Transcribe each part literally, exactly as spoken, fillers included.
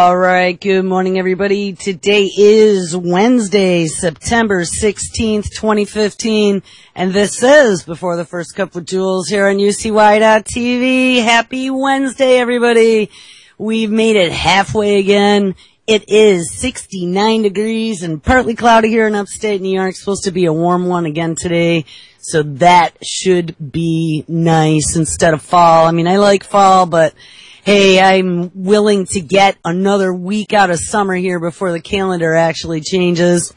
All right, good morning, everybody. Today is Wednesday, September sixteenth, twenty fifteen, and this is Before the First Cup with Jules here on U C Y dot T V. Happy Wednesday, everybody. We've made it halfway again. It is sixty-nine degrees and partly cloudy here in upstate New York. It's supposed to be a warm one again today, so that should be nice instead of fall. I mean, I like fall, but hey, I'm willing to get another week out of summer here before the calendar actually changes.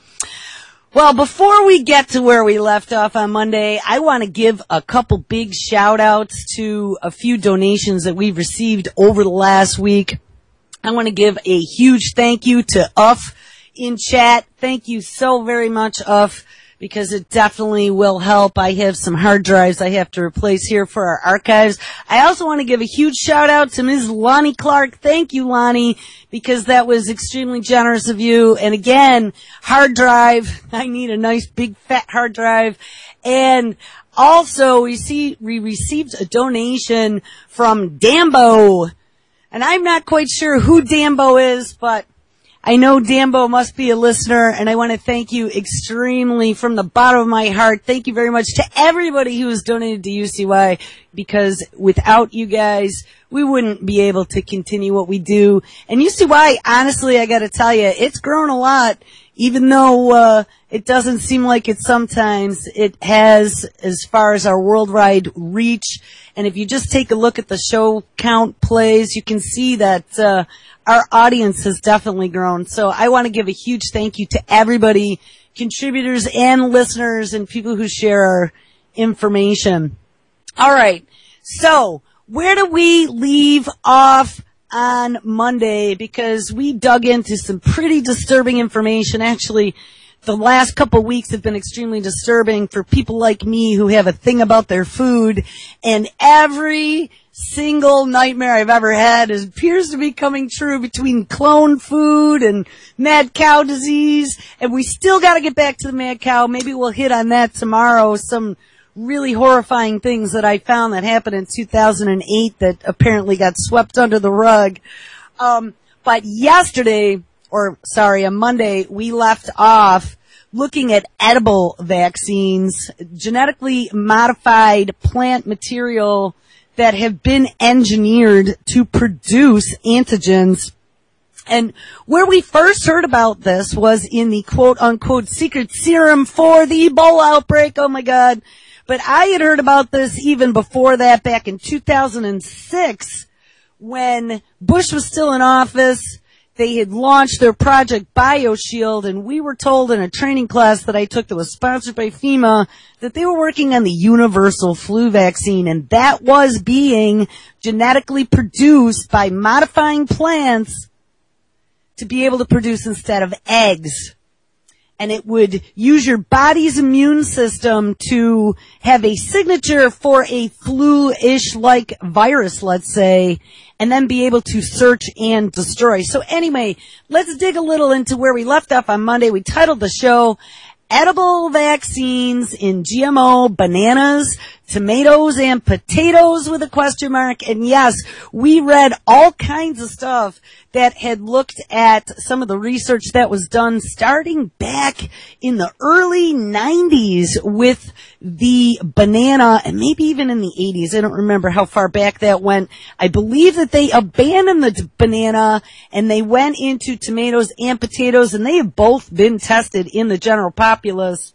Well, before we get to where we left off on Monday, I want to give a couple big shout-outs to a few donations that we've received over the last week. I want to give a huge thank you to Uff in chat. Thank you so very much, Uff, because it definitely will help. I have some hard drives I have to replace here for our archives. I also want to give a huge shout out to Miz Lonnie Clark. Thank you, Lonnie, because that was extremely generous of you. And again, hard drive. I need a nice big fat hard drive. And also we see, we received a donation from Dambo. And I'm not quite sure who Dambo is, but I know Dambo must be a listener, and I want to thank you extremely from the bottom of my heart. Thank you very much to everybody who has donated to U C Y, because without you guys, we wouldn't be able to continue what we do. And U C Y, honestly, I got to tell you, it's grown a lot, even though uh it doesn't seem like it sometimes. It has, as far as our worldwide reach. And if you just take a look at the show count plays, you can see that uh our audience has definitely grown. So I want to give a huge thank you to everybody, contributors and listeners and people who share our information. All right. So where do we leave off on Monday? Because we dug into some pretty disturbing information. Actually, the last couple of weeks have been extremely disturbing for people like me who have a thing about their food, and every single nightmare I've ever had is, appears to be coming true between clone food and mad cow disease. And we still got to get back to the mad cow. Maybe we'll hit on that tomorrow. Some really horrifying things that I found that happened in two thousand eight that apparently got swept under the rug. Um, but yesterday, or sorry, on Monday, we left off looking at edible vaccines, genetically modified plant material that have been engineered to produce antigens. And where we first heard about this was in the quote-unquote secret serum for the Ebola outbreak. Oh, my God. But I had heard about this even before that, back in two thousand six, when Bush was still in office. They had launched their Project BioShield, and we were told in a training class that I took that was sponsored by FEMA that they were working on the universal flu vaccine, and that was being genetically produced by modifying plants to be able to produce instead of eggs. And it would use your body's immune system to have a signature for a flu-ish like virus, let's say, and then be able to search and destroy. So anyway, let's dig a little into where we left off on Monday. We titled the show, Edible Vaccines in G M O Bananas, Tomatoes, and Potatoes with a question mark. And yes, we read all kinds of stuff that had looked at some of the research that was done starting back in the early nineties with the banana, and maybe even in the eighties. I don't remember how far back that went. I believe that they abandoned the banana and they went into tomatoes and potatoes, and they have both been tested in the general populace.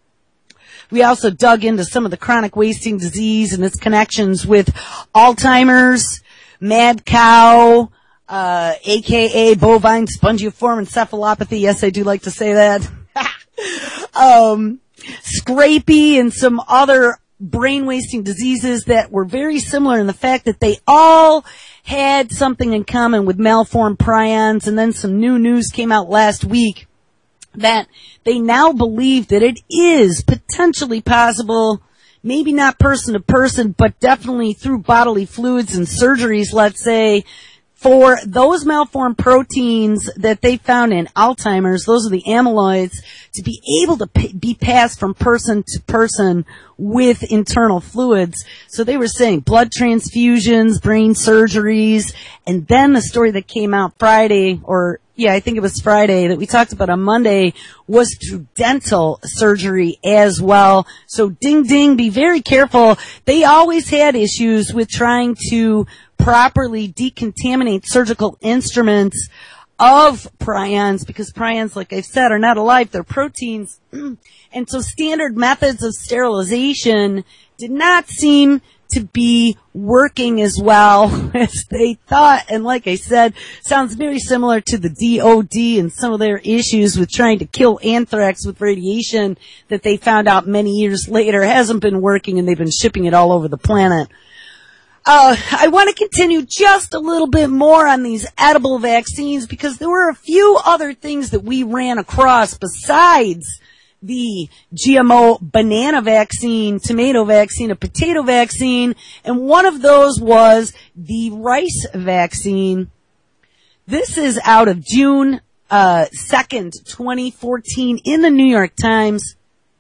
We also dug into some of the chronic wasting disease and its connections with Alzheimer's, mad cow, uh, aka bovine spongiform encephalopathy. Yes, I do like to say that. um, scrapie and some other brain wasting diseases that were very similar in the fact that they all had something in common with malformed prions. And then some new news came out last week that they now believe that it is potentially possible, maybe not person to person, but definitely through bodily fluids and surgeries, let's say, for those malformed proteins that they found in Alzheimer's, those are the amyloids, to be able to p- be passed from person to person with internal fluids. So they were saying blood transfusions, brain surgeries, and then the story that came out Friday, or yeah, I think it was Friday, that we talked about on Monday, was through dental surgery as well. So ding ding, be very careful. They always had issues with trying to properly decontaminate surgical instruments of prions, because prions, like I've said, are not alive, they're proteins. And so standard methods of sterilization did not seem to be working as well as they thought. And like I said, sounds very similar to the D O D and some of their issues with trying to kill anthrax with radiation that they found out many years later hasn't been working, and they've been shipping it all over the planet. Uh, I want to continue just a little bit more on these edible vaccines, because there were a few other things that we ran across besides the G M O banana vaccine, tomato vaccine, a potato vaccine, and one of those was the rice vaccine. This is out of June uh, second, twenty fourteen, in the New York Times.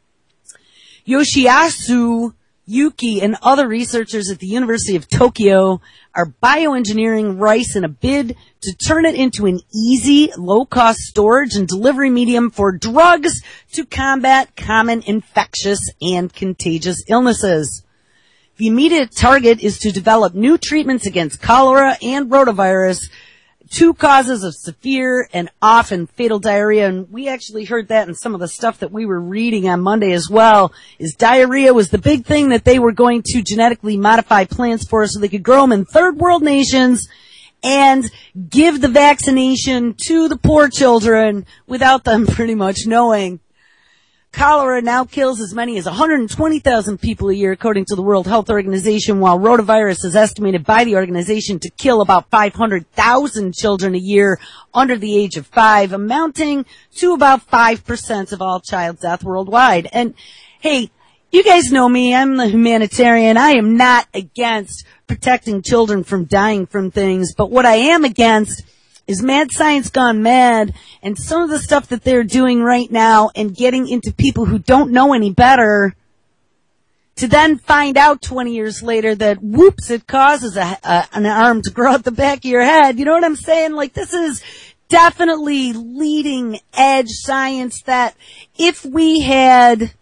Yoshiyasu Yuki and other researchers at the University of Tokyo are bioengineering rice in a bid to turn it into an easy, low-cost storage and delivery medium for drugs to combat common infectious and contagious illnesses. The immediate target is to develop new treatments against cholera and rotavirus, two causes of severe and often fatal diarrhea. And we actually heard that in some of the stuff that we were reading on Monday as well, is diarrhea was the big thing that they were going to genetically modify plants for so they could grow them in third world nations and give the vaccination to the poor children without them pretty much knowing. Cholera now kills as many as one hundred twenty thousand people a year, according to the World Health Organization, while rotavirus is estimated by the organization to kill about five hundred thousand children a year under the age of five, amounting to about five percent of all child death worldwide. And hey, you guys know me, I'm the humanitarian. I am not against protecting children from dying from things, but what I am against is mad science gone mad, and some of the stuff that they're doing right now and getting into people who don't know any better to then find out twenty years later that, whoops, it causes a, a, an arm to grow out the back of your head. You know what I'm saying? Like, this is definitely leading edge science that if we had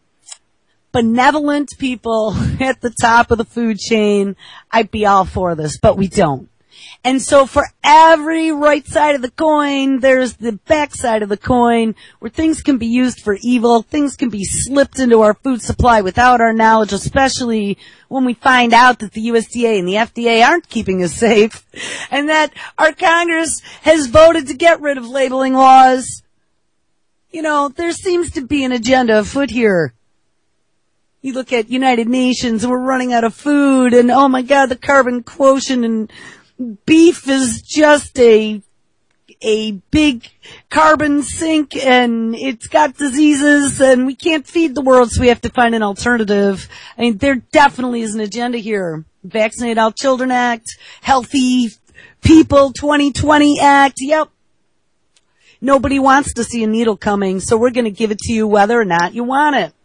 benevolent people at the top of the food chain, I'd be all for this, but we don't. And so for every right side of the coin, there's the back side of the coin where things can be used for evil, things can be slipped into our food supply without our knowledge, especially when we find out that the U S D A and the F D A aren't keeping us safe, and that our Congress has voted to get rid of labeling laws. You know, there seems to be an agenda afoot here. You look at United Nations and we're running out of food, and oh my God, the carbon quotient and beef is just a a big carbon sink, and it's got diseases, and we can't feed the world, so we have to find an alternative. I mean, there definitely is an agenda here. Vaccinate All Children Act, Healthy People twenty twenty Act, yep. Nobody wants to see a needle coming, so we're going to give it to you whether or not you want it.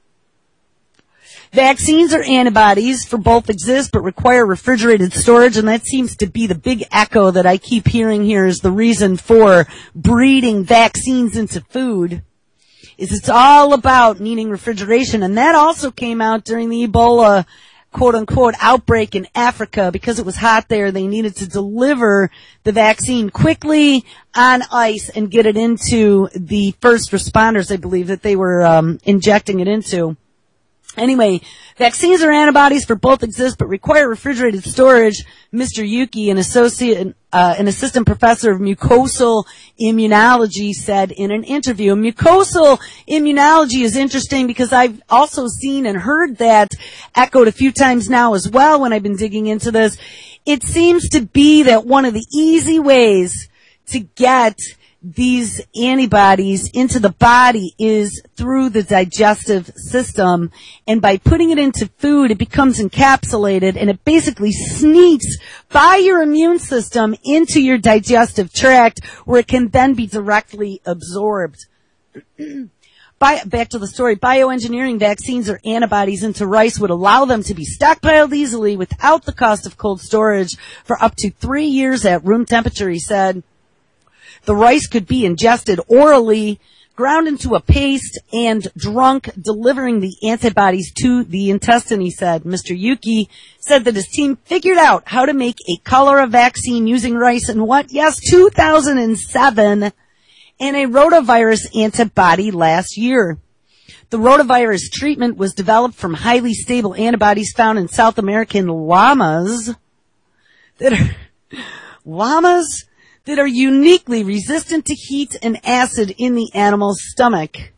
Vaccines or antibodies for both exist but require refrigerated storage, and that seems to be the big echo that I keep hearing here is the reason for breeding vaccines into food, is it's all about needing refrigeration. And that also came out during the Ebola quote-unquote outbreak in Africa. Because it was hot there, they needed to deliver the vaccine quickly on ice and get it into the first responders, I believe, that they were um, injecting it into. Anyway, vaccines or antibodies for both exist but require refrigerated storage. Mister Yuki, an associate, uh, an assistant professor of mucosal immunology, said in an interview. Mucosal immunology is interesting because I've also seen and heard that echoed a few times now as well when I've been digging into this. It seems to be that one of the easy ways to get these antibodies into the body is through the digestive system, and by putting it into food, it becomes encapsulated, and it basically sneaks by your immune system into your digestive tract, where it can then be directly absorbed. By, back to the story, bioengineering vaccines or antibodies into rice would allow them to be stockpiled easily without the cost of cold storage for up to three years at room temperature, he said. The rice could be ingested orally, ground into a paste, and drunk, delivering the antibodies to the intestine, he said. Mister Yuki said that his team figured out how to make a cholera vaccine using rice in what? Yes, two thousand seven. And a rotavirus antibody last year. The rotavirus treatment was developed from highly stable antibodies found in South American llamas that are, llamas that are uniquely resistant to heat and acid in the animal's stomach,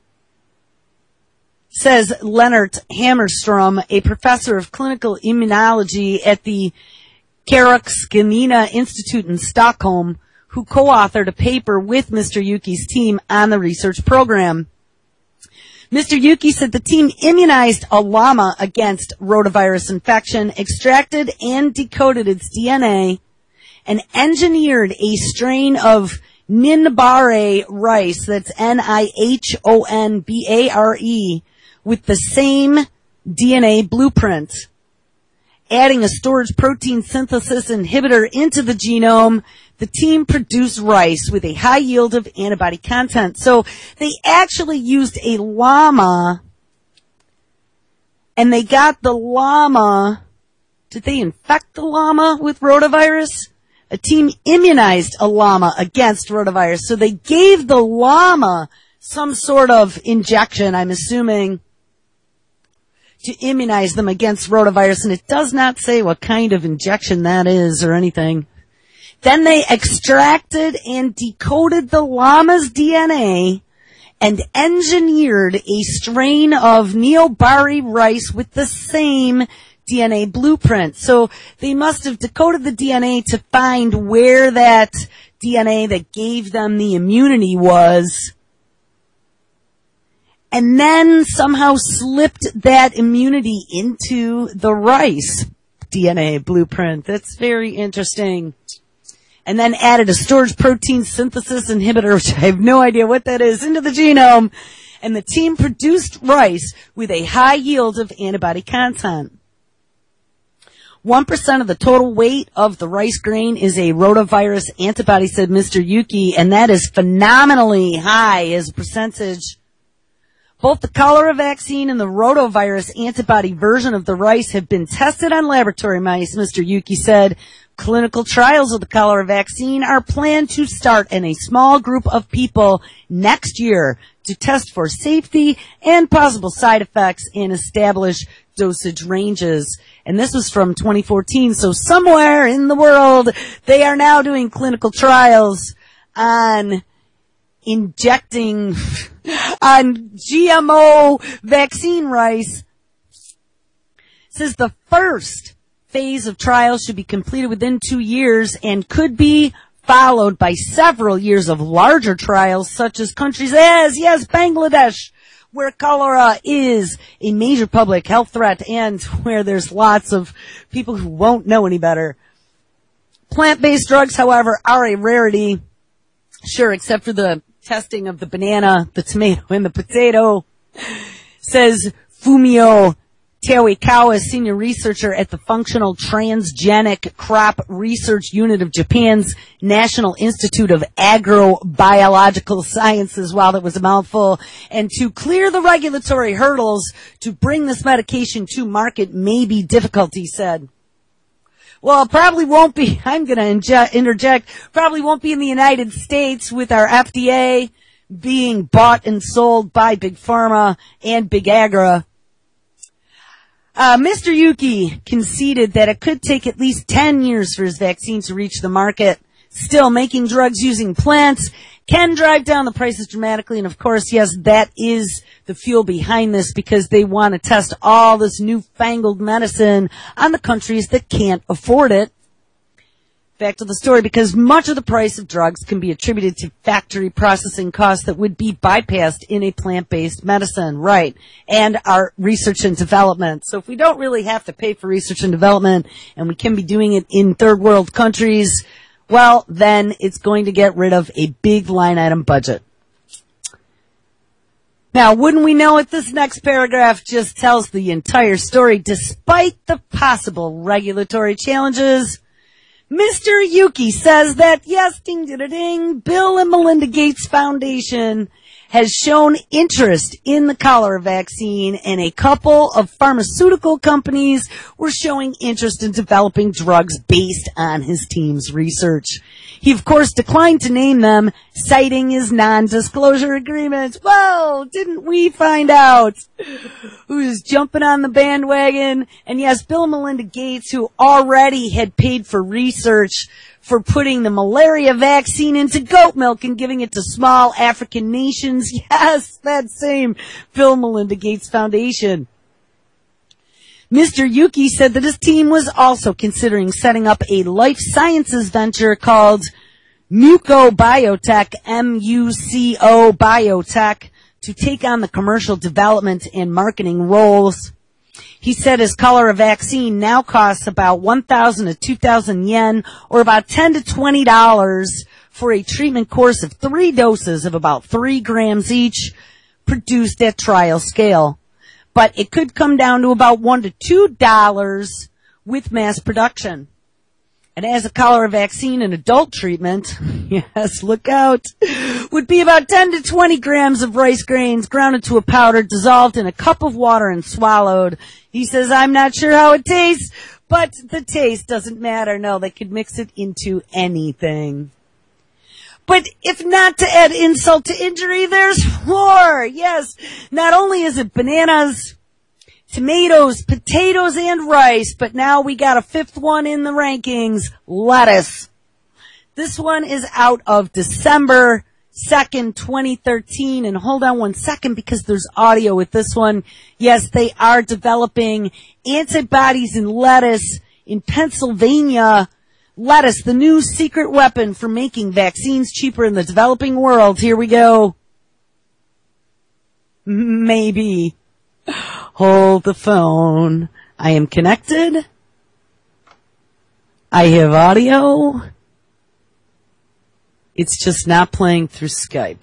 says Lennart Hammarström, a professor of clinical immunology at the Karolinska Institute in Stockholm, who co-authored a paper with Mister Yuki's team on the research program. Mister Yuki said the team immunized a llama against rotavirus infection, extracted and decoded its D N A, and engineered a strain of Ninbare rice, that's N I H O N B A R E, with the same D N A blueprint. Adding a storage protein synthesis inhibitor into the genome, the team produced rice with a high yield of antibody content. So they actually used a llama, and they got the llama. Did they infect the llama with rotavirus? A team immunized a llama against rotavirus. So they gave the llama some sort of injection, I'm assuming, to immunize them against rotavirus, and it does not say what kind of injection that is or anything. Then they extracted and decoded the llama's D N A and engineered a strain of Ninbare rice with the same D N A blueprint. So they must have decoded the D N A to find where that D N A that gave them the immunity was, and then somehow slipped that immunity into the rice D N A blueprint. That's very interesting. And then added a storage protein synthesis inhibitor, which I have no idea what that is, into the genome. And the team produced rice with a high yield of antibody content. One percent of the total weight of the rice grain is a rotavirus antibody, said Mister Yuki, and that is phenomenally high as a percentage. Both the cholera vaccine and the rotavirus antibody version of the rice have been tested on laboratory mice, Mister Yuki said. Clinical trials of the cholera vaccine are planned to start in a small group of people next year to test for safety and possible side effects and establish dosage ranges. And this was from twenty fourteen, so somewhere in the world they are now doing clinical trials on injecting on G M O vaccine rice. It says the first phase of trials should be completed within two years and could be followed by several years of larger trials, such as countries as, yes, Bangladesh, where cholera is a major public health threat and where there's lots of people who won't know any better. Plant-based drugs, however, are a rarity. Sure, except for the testing of the banana, the tomato, and the potato, says Fumio Tawikawa, senior researcher at the Functional Transgenic Crop Research Unit of Japan's National Institute of Agrobiological Sciences. Wow, that was a mouthful. And to clear the regulatory hurdles to bring this medication to market may be difficult, he said. Well, it probably won't be, I'm going to inje- interject, probably won't be in the United States with our F D A being bought and sold by Big Pharma and Big Agra. Uh, Mister Yuki conceded that it could take at least ten years for his vaccine to reach the market. Still, making drugs using plants can drive down the prices dramatically. And of course, yes, that is the fuel behind this, because they want to test all this newfangled medicine on the countries that can't afford it. back to the story, because much of the price of drugs can be attributed to factory processing costs that would be bypassed in a plant-based medicine, right? And our research and development. So if we don't really have to pay for research and development, and we can be doing it in third world countries, well, then it's going to get rid of a big line item budget. Now, wouldn't we know it, this next paragraph just tells the entire story. Despite the possible regulatory challenges, Mister Yuki says that, yes, ding, ding, ding, Bill and Melinda Gates Foundation has shown interest in the cholera vaccine, and a couple of pharmaceutical companies were showing interest in developing drugs based on his team's research. He, of course, declined to name them, citing his non-disclosure agreement. Well, didn't we find out who's jumping on the bandwagon? And yes, Bill and Melinda Gates, who already had paid for research for putting the malaria vaccine into goat milk and giving it to small African nations. Yes, that same Bill and Melinda Gates Foundation. Mister Yuki said that his team was also considering setting up a life sciences venture called Muco Biotech, M U C O Biotech, to take on the commercial development and marketing roles. He said his cholera vaccine now costs about one thousand to two thousand yen, or about ten to twenty dollars, for a treatment course of three doses of about three grams each, produced at trial scale. But it could come down to about one to two dollars with mass production. And as a cholera vaccine and adult treatment, yes, look out, would be about ten to twenty grams of rice grains ground into a powder, dissolved in a cup of water and swallowed. He says, I'm not sure how it tastes, but the taste doesn't matter. No, they could mix it into anything. But if not to add insult to injury, there's more. Yes, not only is it bananas, tomatoes, potatoes, and rice, but now we got a fifth one in the rankings, lettuce. This one is out of December second, twenty thirteen, and hold on one second because there's audio with this one. Yes, they are developing antibodies in lettuce in Pennsylvania. Lettuce, the new secret weapon for making vaccines cheaper in the developing world. Here we go. Maybe. Hold the phone. I am connected. I have audio. It's just not playing through Skype.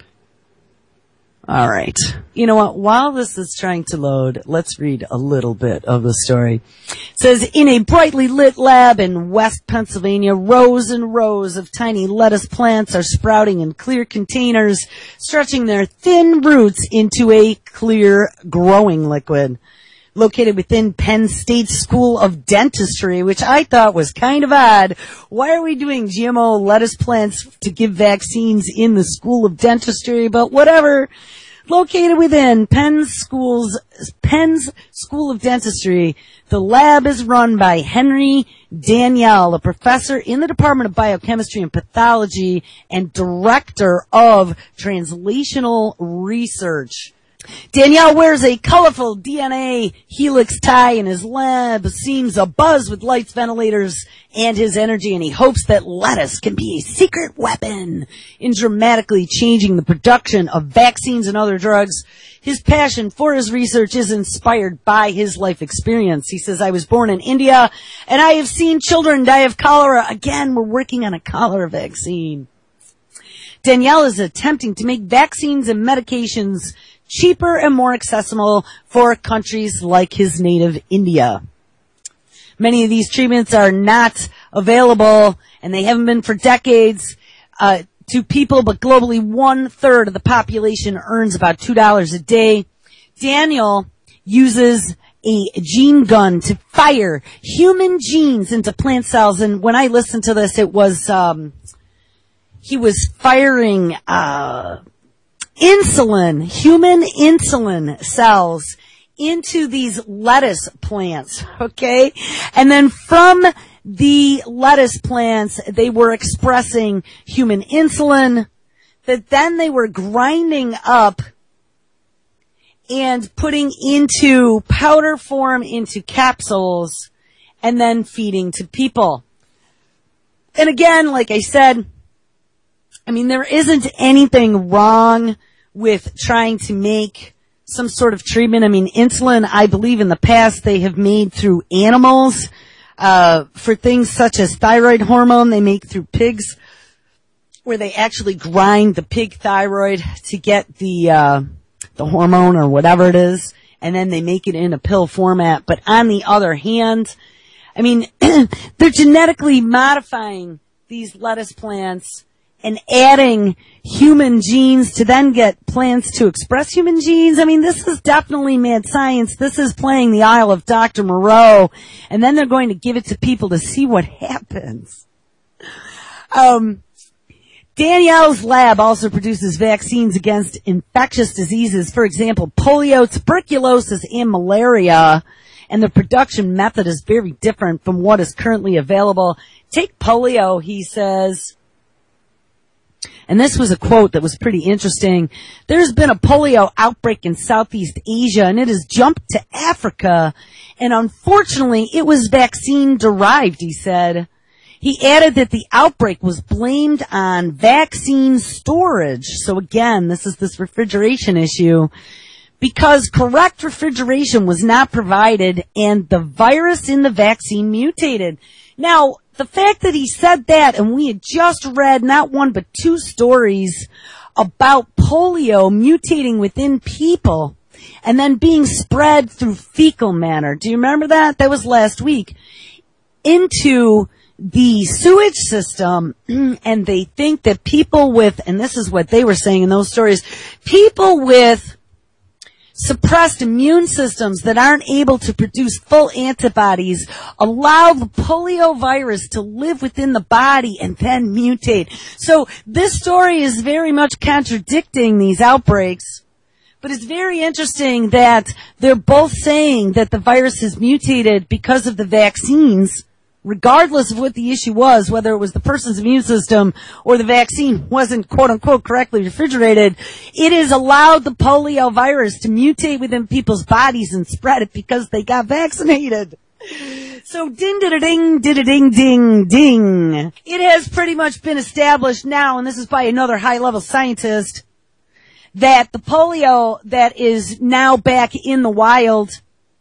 All right. You know what? While this is trying to load, let's read a little bit of the story. It says, in a brightly lit lab in West Pennsylvania, rows and rows of tiny lettuce plants are sprouting in clear containers, stretching their thin roots into a clear growing liquid. Located within Penn State School of Dentistry, which I thought was kind of odd. Why are we doing G M O lettuce plants to give vaccines in the School of Dentistry? But whatever. Located within Penn's School's, Penn's School of Dentistry, the lab is run by Henry Daniel, a professor in the Department of Biochemistry and Pathology and director of translational research. Danielle wears a colorful D N A helix tie, in his lab seems abuzz with lights, ventilators, and his energy, and he hopes that lettuce can be a secret weapon in dramatically changing the production of vaccines and other drugs. His passion for his research is inspired by his life experience. He says, I was born in India, and I have seen children die of cholera. Again, we're working on a cholera vaccine. Danielle is attempting to make vaccines and medications cheaper and more accessible for countries like his native India. Many of these treatments are not available, and they haven't been for decades, uh, to people, but globally one third of the population earns about two dollars a day. Daniel uses a gene gun to fire human genes into plant cells, and when I listened to this, it was, um, he was firing, uh, insulin, human insulin cells into these lettuce plants, okay? And then from the lettuce plants, they were expressing human insulin that then they were grinding up and putting into powder form, into capsules, and then feeding to people. And again, like I said, I mean, there isn't anything wrong with trying to make some sort of treatment. I mean, insulin, I believe in the past they have made through animals, uh, for things such as thyroid hormone, they make through pigs, where they actually grind the pig thyroid to get the, uh, the hormone or whatever it is, and then they make it in a pill format. But on the other hand, I mean, they're genetically modifying these lettuce plants and adding human genes to then get plants to express human genes. I mean, this is definitely mad science. This is playing the Isle of Doctor Moreau, and then they're going to give it to people to see what happens. Um, Danielle's lab also produces vaccines against infectious diseases, for example, polio, tuberculosis, and malaria, and the production method is very different from what is currently available. Take polio, he says. And this was a quote that was pretty interesting. There's been a polio outbreak in Southeast Asia, and it has jumped to Africa. And unfortunately, it was vaccine-derived, he said. He added that the outbreak was blamed on vaccine storage. So again, this is this refrigeration issue. Because correct refrigeration was not provided, and the virus in the vaccine mutated. Now, the fact that he said that, and we had just read not one but two stories about polio mutating within people and then being spread through fecal matter. Do you remember that? That was last week. Into the sewage system, and they think that people with, and this is what they were saying in those stories, people with suppressed immune systems that aren't able to produce full antibodies allow the polio virus to live within the body and then mutate. So this story is very much contradicting these outbreaks, but it's very interesting that they're both saying that the virus has mutated because of the vaccines, regardless of what the issue was, whether it was the person's immune system or the vaccine wasn't quote-unquote correctly refrigerated. It has allowed the polio virus to mutate within people's bodies and spread it because they got vaccinated. So ding-da-da-ding, ding-da-ding-ding. It has pretty much been established now, and this is by another high-level scientist, that the polio that is now back in the wild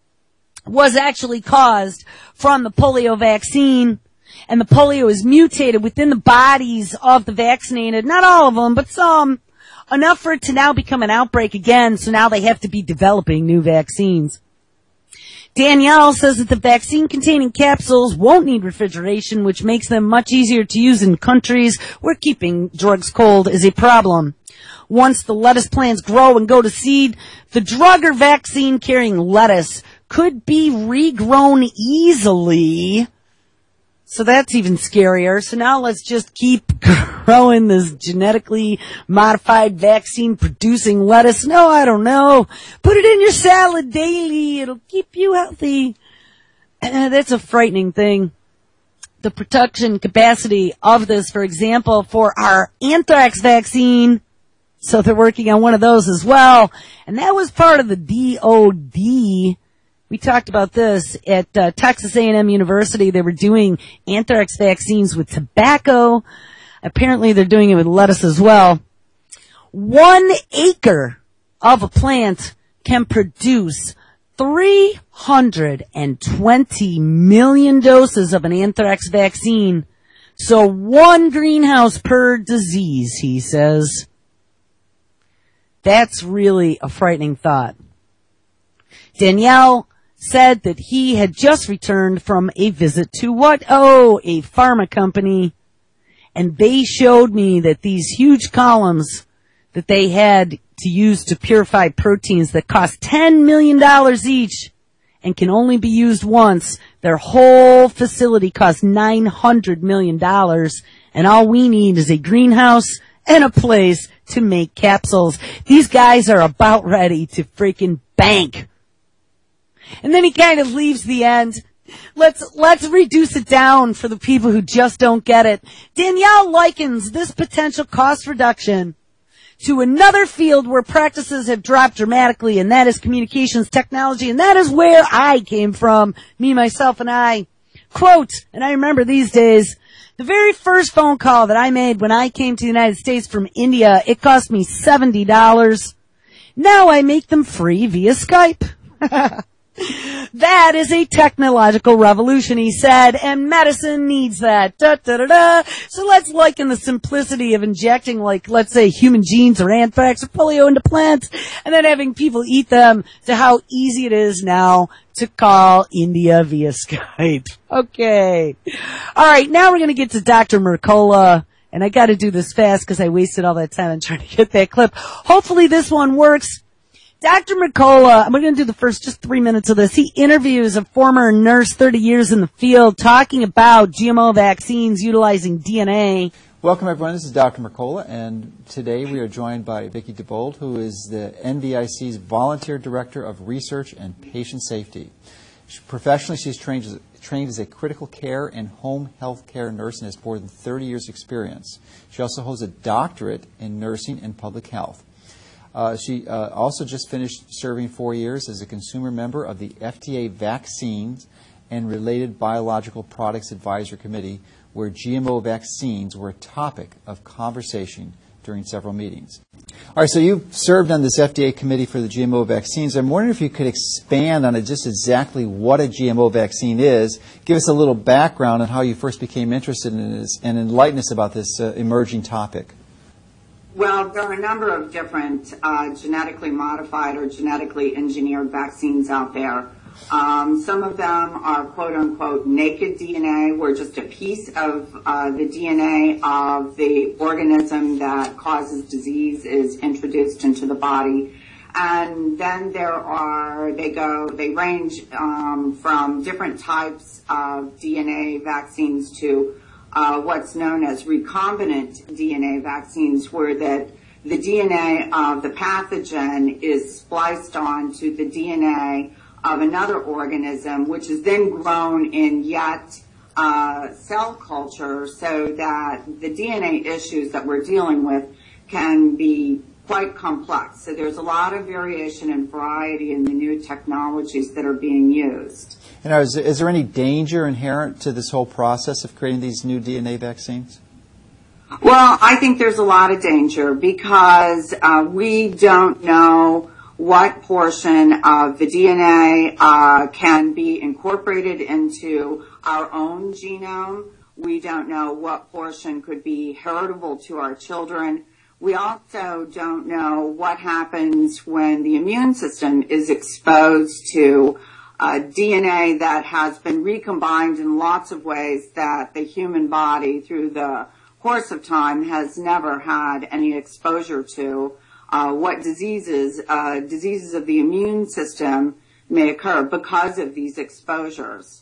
was actually caused from the polio vaccine, and the polio is mutated within the bodies of the vaccinated, not all of them, but some, enough for it to now become an outbreak again, so now they have to be developing new vaccines. Danielle says that the vaccine-containing capsules won't need refrigeration, which makes them much easier to use in countries where keeping drugs cold is a problem. Once the lettuce plants grow and go to seed, the drug or vaccine-carrying lettuce could be regrown easily. So that's even scarier. So now let's just keep growing this genetically modified vaccine producing lettuce. No, I don't know. Put it in your salad daily. It'll keep you healthy. Uh, that's a frightening thing. The production capacity of this, for example, for our anthrax vaccine. So they're working on one of those as well. And that was part of the D O D. We talked about this at uh, Texas A and M University. They were doing anthrax vaccines with tobacco. Apparently they're doing it with lettuce as well. One acre of a plant can produce three hundred twenty million doses of an anthrax vaccine. So one greenhouse per disease, he says. That's really a frightening thought. Danielle said that he had just returned from a visit to what? Oh, a pharma company. And they showed me that these huge columns that they had to use to purify proteins that cost ten million dollars each and can only be used once, their whole facility costs nine hundred million dollars. And all we need is a greenhouse and a place to make capsules. These guys are about ready to freaking bank. And then he kind of leaves the end. Let's, let's reduce it down for the people who just don't get it. Danielle likens this potential cost reduction to another field where practices have dropped dramatically, and that is communications technology, and that is where I came from, me, myself, and I. Quote, and I remember these days, The very first phone call that I made when I came to the United States from India, it cost me seventy dollars. Now I make them free via Skype. That is a technological revolution, he said, and medicine needs that. Da, da, da, da. So let's liken the simplicity of injecting, like, let's say, human genes or anthrax or polio into plants, and then having people eat them, to how easy it is now to call India via Skype. Okay. All right, now we're going to get to Doctor Mercola. And I got to do this fast because I wasted all that time in trying to get that clip. Hopefully this one works. Doctor Mercola, I'm going to do the first just three minutes of this. He interviews a former nurse, thirty years in the field, talking about G M O vaccines utilizing D N A. Welcome, everyone. This is Doctor Mercola, and today we are joined by Vicki DeBold, who is the N V I C's Volunteer Director of Research and Patient Safety. She, professionally, she's trained as, trained as a critical care and home health care nurse and has more than thirty years' experience. She also holds a doctorate in nursing and public health. Uh, she uh, also just finished serving four years as a consumer member of the F D A Vaccines and Related Biological Products Advisory Committee, where G M O vaccines were a topic of conversation during several meetings. All right, so you've served on this F D A committee for the G M O vaccines. I'm wondering if you could expand on it, just exactly what a G M O vaccine is, give us a little background on how you first became interested in this, and enlighten us about this uh, emerging topic. Well, there are a number of different uh, genetically modified or genetically engineered vaccines out there. Um, some of them are quote-unquote naked D N A, where just a piece of uh, the D N A of the organism that causes disease is introduced into the body. And then there are, they go, they range um, from different types of D N A vaccines to Uh, what's known as recombinant D N A vaccines, where that the D N A of the pathogen is spliced onto the D N A of another organism, which is then grown in yet uh, cell culture, so that the D N A issues that we're dealing with can be quite complex. So there's a lot of variation and variety in the new technologies that are being used. And is, is there any danger inherent to this whole process of creating these new D N A vaccines? Well, I think there's a lot of danger because uh, we don't know what portion of the D N A uh, can be incorporated into our own genome. We don't know what portion could be heritable to our children. We also don't know what happens when the immune system is exposed to uh, D N A that has been recombined in lots of ways that the human body through the course of time has never had any exposure to. Uh, what diseases, uh, diseases of the immune system may occur because of these exposures.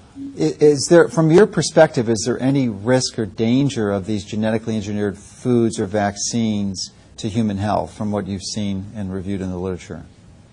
Is there, from your perspective, is there any risk or danger of these genetically engineered foods or vaccines to human health from what you've seen and reviewed in the literature?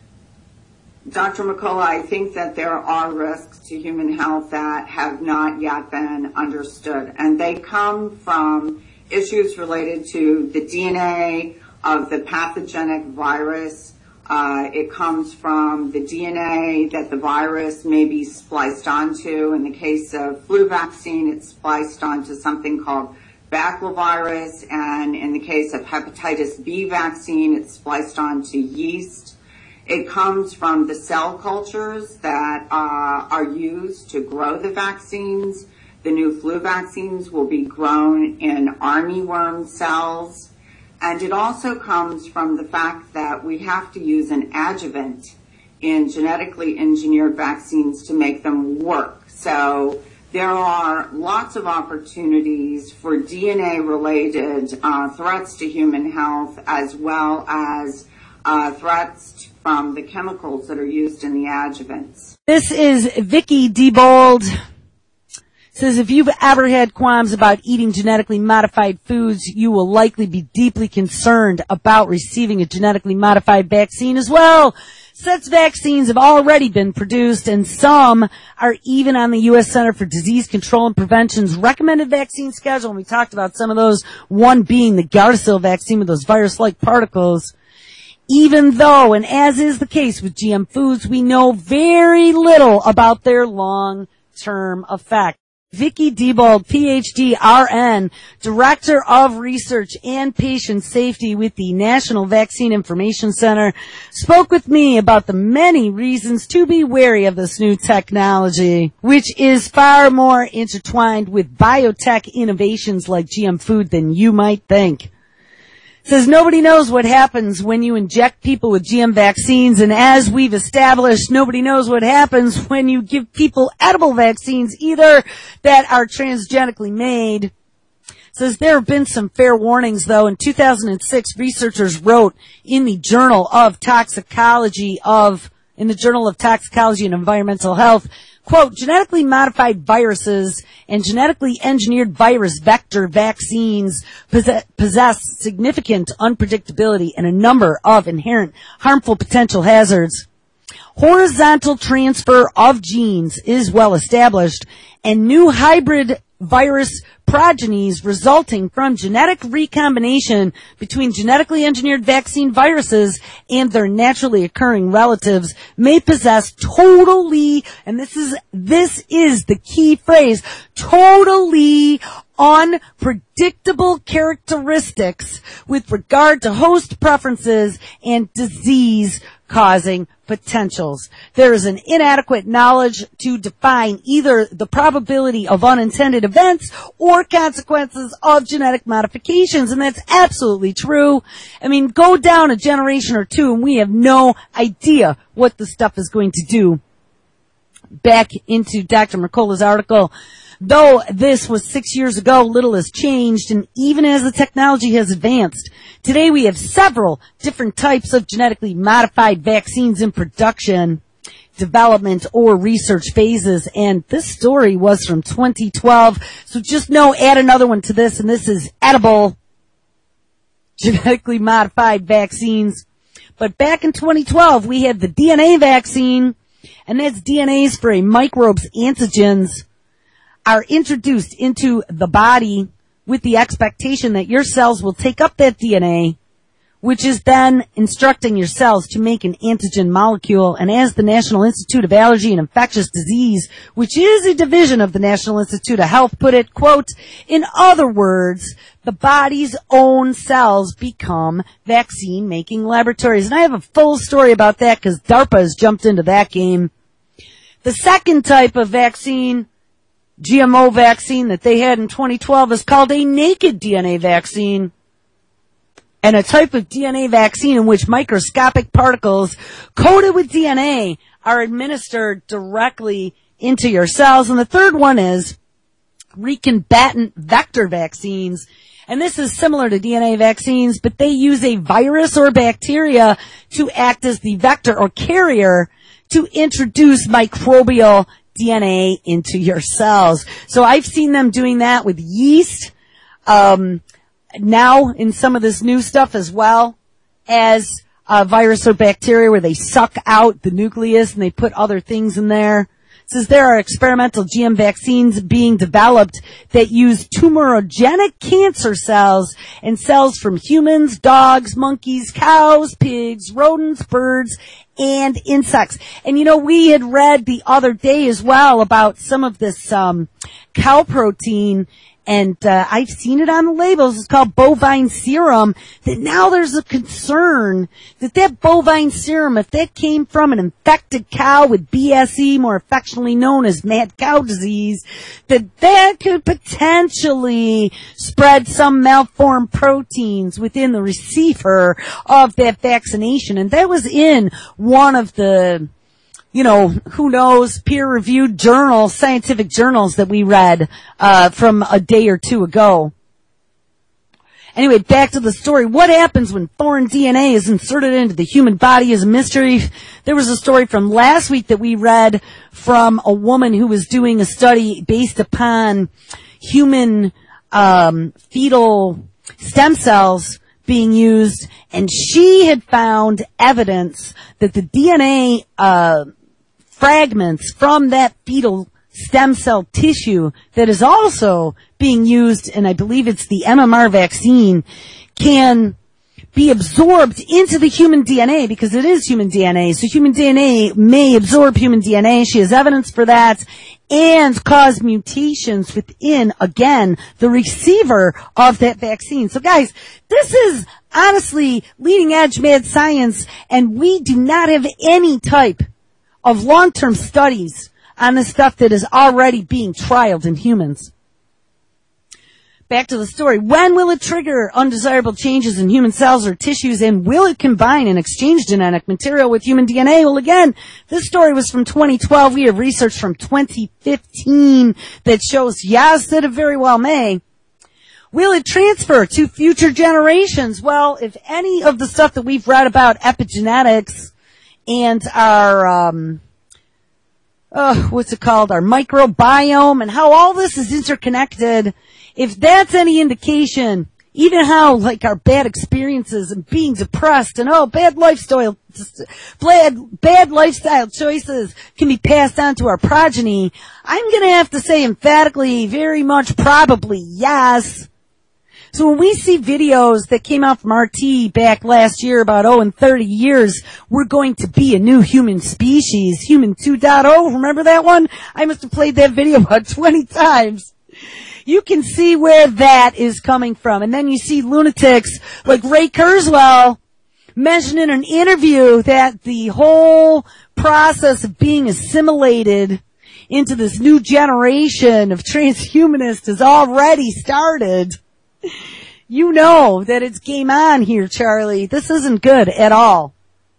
Doctor Mercola, I think that there are risks to human health that have not yet been understood, and they come from issues related to the D N A of the pathogenic virus. Uh, it comes from the D N A that the virus may be spliced onto. In the case of flu vaccine, it's spliced onto something called baculovirus, and in the case of hepatitis B vaccine, it's spliced onto yeast. It comes from the cell cultures that uh, are used to grow the vaccines. The new flu vaccines will be grown in armyworm cells. And it also comes from the fact that we have to use an adjuvant in genetically engineered vaccines to make them work. So there are lots of opportunities for D N A-related uh, threats to human health, as well as uh, threats from the chemicals that are used in the adjuvants. This is Vicki DeBold. Says if you've ever had qualms about eating genetically modified foods, you will likely be deeply concerned about receiving a genetically modified vaccine as well. Such vaccines have already been produced, and some are even on the U S Center for Disease Control and Prevention's recommended vaccine schedule. And we talked about some of those, one being the Gardasil vaccine with those virus-like particles. Even though, and as is the case with G M foods, we know very little about their long-term effect. Vicki Diebold, P H D, R N, Director of Research and Patient Safety with the National Vaccine Information Center, spoke with me about the many reasons to be wary of this new technology, which is far more intertwined with biotech innovations like G M food than you might think. Says nobody knows what happens when you inject people with G M vaccines, and as we've established, nobody knows what happens when you give people edible vaccines either that are transgenically made. Says there have been some fair warnings, though. In two thousand six, researchers wrote in the Journal of Toxicology of, in the Journal of Toxicology and Environmental Health, quote, genetically modified viruses and genetically engineered virus vector vaccines possess, possess significant unpredictability and a number of inherent harmful potential hazards. Horizontal transfer of genes is well established, and new hybrid virus progenies resulting from genetic recombination between genetically engineered vaccine viruses and their naturally occurring relatives may possess totally, and this is, this is the key phrase, totally unpredictable characteristics with regard to host preferences and disease-causing potentials. There is an inadequate knowledge to define either the probability of unintended events or consequences of genetic modifications, and that's absolutely true. I mean, go down a generation or two and we have no idea what the stuff is going to do. Back into Doctor Mercola's article. Though this was six years ago, little has changed, and even as the technology has advanced, today we have several different types of genetically modified vaccines in production, development, or research phases, and this story was from twenty twelve, so just know, add another one to this, and this is edible genetically modified vaccines. But back in twenty twelve, we had the D N A vaccine, and that's D N As for a microbe's antigens are introduced into the body with the expectation that your cells will take up that D N A, which is then instructing your cells to make an antigen molecule. And as the National Institute of Allergy and Infectious Disease, which is a division of the National Institute of Health, put it, quote, in other words, the body's own cells become vaccine-making laboratories. And I have a full story about that because DARPA has jumped into that game. The second type of vaccine, G M O vaccine that they had in twenty twelve, is called a naked D N A vaccine, and a type of D N A vaccine in which microscopic particles coated with D N A are administered directly into your cells. And the third one is recombinant vector vaccines, and this is similar to D N A vaccines, but they use a virus or bacteria to act as the vector or carrier to introduce microbial D N A into your cells. So I've seen them doing that with yeast, um, now in some of this new stuff as well as a virus or bacteria where they suck out the nucleus and they put other things in there. It says there are experimental G M vaccines being developed that use tumorigenic cancer cells and cells from humans, dogs, monkeys, cows, pigs, rodents, birds, and insects. And you know, we had read the other day as well about some of this um cow protein, and uh, I've seen it on the labels. It's called bovine serum. That now there's a concern that that bovine serum, if that came from an infected cow with B S E, more affectionately known as mad cow disease, that that could potentially spread some malformed proteins within the receiver of that vaccination. And that was in one of the, you know, who knows, peer-reviewed journals, scientific journals that we read uh from a day or two ago. Anyway, back to the story. What happens when foreign D N A is inserted into the human body is a mystery. There was a story from last week that we read from a woman who was doing a study based upon human um fetal stem cells being used, and she had found evidence that the D N A uh fragments from that fetal stem cell tissue that is also being used, and I believe it's the M M R vaccine, can be absorbed into the human D N A, because it is human D N A. So human D N A may absorb human D N A. She has evidence for that, and cause mutations within, again, the receiver of that vaccine. So guys, this is honestly leading edge mad science, and we do not have any type of long-term studies on the stuff that is already being trialed in humans. Back to the story. When will it trigger undesirable changes in human cells or tissues, and will it combine and exchange genetic material with human D N A? Well, again, this story was from twenty twelve. We have research from twenty fifteen that shows, yes, that it very well may. Will it transfer to future generations? Well, if any of the stuff that we've read about epigenetics and our, um, uh, what's it called, our microbiome, and how all this is interconnected, if that's any indication, even how, like, our bad experiences and being depressed and, oh, bad lifestyle, bad, bad lifestyle choices can be passed on to our progeny, I'm gonna have to say emphatically, very much probably, yes. So when we see videos that came out from R T back last year about, oh, in thirty years, we're going to be a new human species, human two point oh, remember that one? I must have played that video about twenty times. You can see where that is coming from. And then you see lunatics like Ray Kurzweil mention in an interview that the whole process of being assimilated into this new generation of transhumanists has already started. You know that it's game on here, Charlie. This isn't good at all.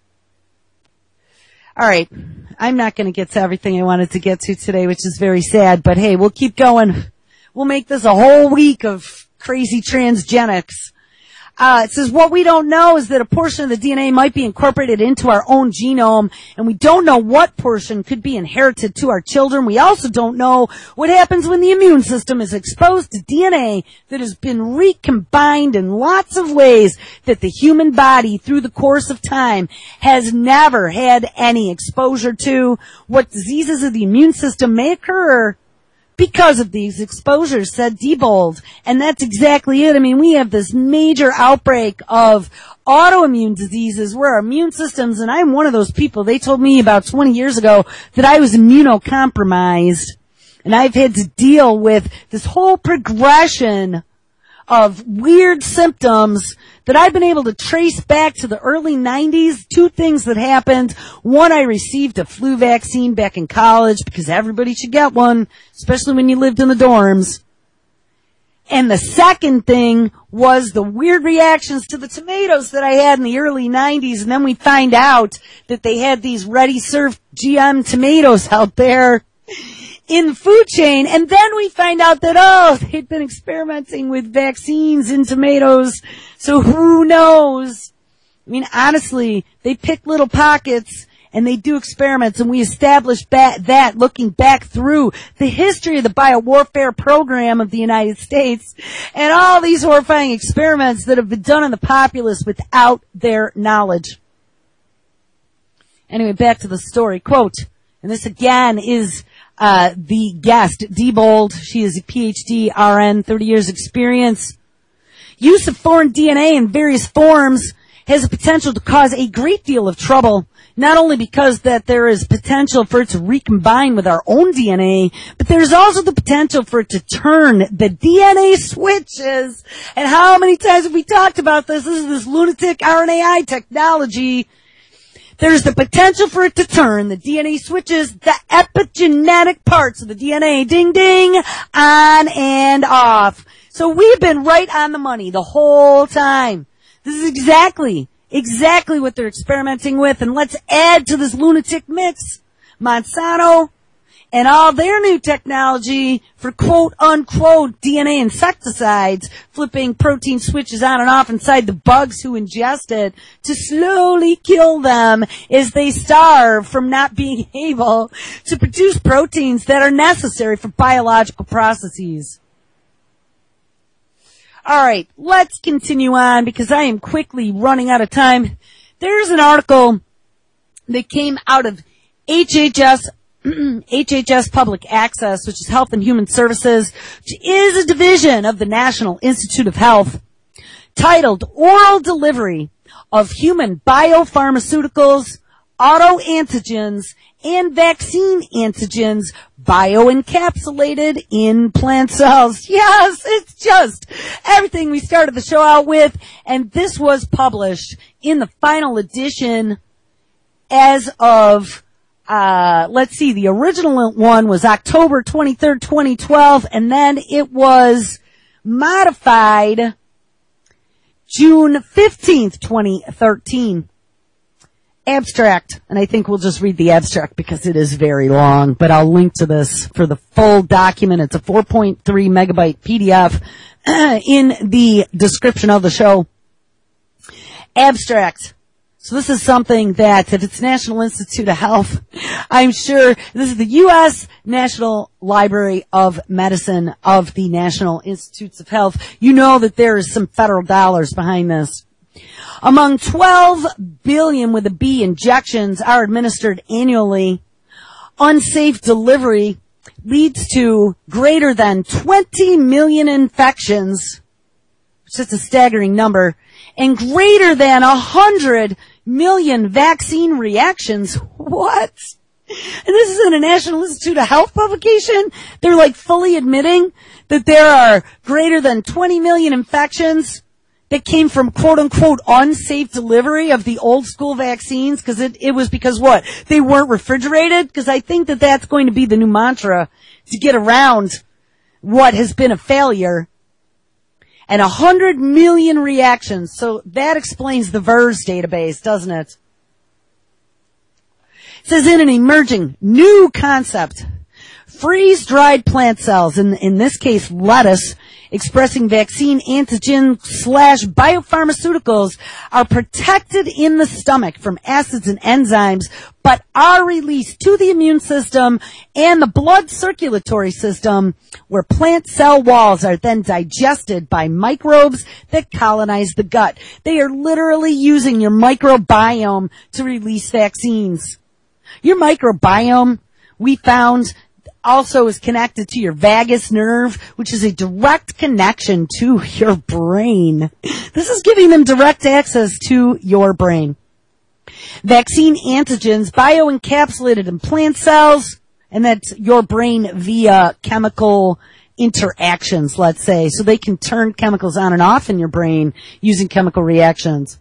All right. I'm not going to get to everything I wanted to get to today, which is very sad. But hey, we'll keep going. We'll make this a whole week of crazy transgenics. Uh, it says what we don't know is that a portion of the D N A might be incorporated into our own genome, and we don't know what portion could be inherited to our children. We also don't know what happens when the immune system is exposed to D N A that has been recombined in lots of ways that the human body through the course of time has never had any exposure to. What diseases of the immune system may occur because of these exposures, said Diebold. And that's exactly it. I mean, we have this major outbreak of autoimmune diseases where our immune systems, and I'm one of those people, they told me about twenty years ago that I was immunocompromised. And I've had to deal with this whole progression of weird symptoms that I've been able to trace back to the early nineties. Two things that happened. One, I received a flu vaccine back in college because everybody should get one, especially when you lived in the dorms. And the second thing was the weird reactions to the tomatoes that I had in the early nineties. And then we find out that they had these ready-served G M tomatoes out there in the food chain, and then we find out that, oh, they'd been experimenting with vaccines in tomatoes, so who knows? I mean, honestly, they pick little pockets, and they do experiments, and we establish ba- that looking back through the history of the biowarfare program of the United States, and all these horrifying experiments that have been done on the populace without their knowledge. Anyway, back to the story. Quote, and this again is Uh, the guest, Diebold. She is a P H D, R N, thirty years experience. Use of foreign D N A in various forms has the potential to cause a great deal of trouble, not only because that there is potential for it to recombine with our own D N A, but there's also the potential for it to turn the D N A switches. And how many times have we talked about this? This is this lunatic R N A I technology. There's the potential for it to turn the D N A switches, the epigenetic parts of the D N A, ding, ding, on and off. So we've been right on the money the whole time. This is exactly, exactly what they're experimenting with. And let's add to this lunatic mix Monsanto and all their new technology for quote-unquote D N A insecticides, flipping protein switches on and off inside the bugs who ingest it to slowly kill them as they starve from not being able to produce proteins that are necessary for biological processes. All right, let's continue on because I am quickly running out of time. There's an article that came out of H H S H H S Public Access, which is Health and Human Services, which is a division of the National Institute of Health. titled Oral Delivery of Human Biopharmaceuticals, Autoantigens, and Vaccine Antigens Bioencapsulated in Plant Cells. Yes, it's just everything we started the show out with, and this was published in the final edition as of, uh, let's see, the original one was October twenty-third, twenty twelve, and then it was modified June fifteenth, twenty thirteen. Abstract, and I think we'll just read the abstract because it is very long, but I'll link to this for the full document. It's a four point three megabyte P D F in the description of the show. Abstract. So this is something that, if it's National Institute of Health, I'm sure this is the U S National Library of Medicine of the National Institutes of Health. You know that there is some federal dollars behind this. Among twelve billion with a B injections are administered annually, unsafe delivery leads to greater than twenty million infections, which is a staggering number, and greater than one hundred million vaccine reactions. What? And this is in a National Institute of Health publication? They're like fully admitting that there are greater than twenty million infections that came from quote-unquote unsafe delivery of the old school vaccines, because it, it was because what? They weren't refrigerated? Because I think that that's going to be the new mantra to get around what has been a failure. And a hundred million reactions. So that explains the VERS database, doesn't it? It says in an emerging new concept, freeze-dried plant cells, in, in this case lettuce, expressing vaccine antigen slash biopharmaceuticals, are protected in the stomach from acids and enzymes, but are released to the immune system and the blood circulatory system, where plant cell walls are then digested by microbes that colonize the gut. They are literally using your microbiome to release vaccines. Your microbiome, we found, also is connected to your vagus nerve, which is a direct connection to your brain. This is giving them direct access to your brain. Vaccine antigens bioencapsulated in plant cells, and that's your brain via chemical interactions, let's say. So they can turn chemicals on and off in your brain using chemical reactions.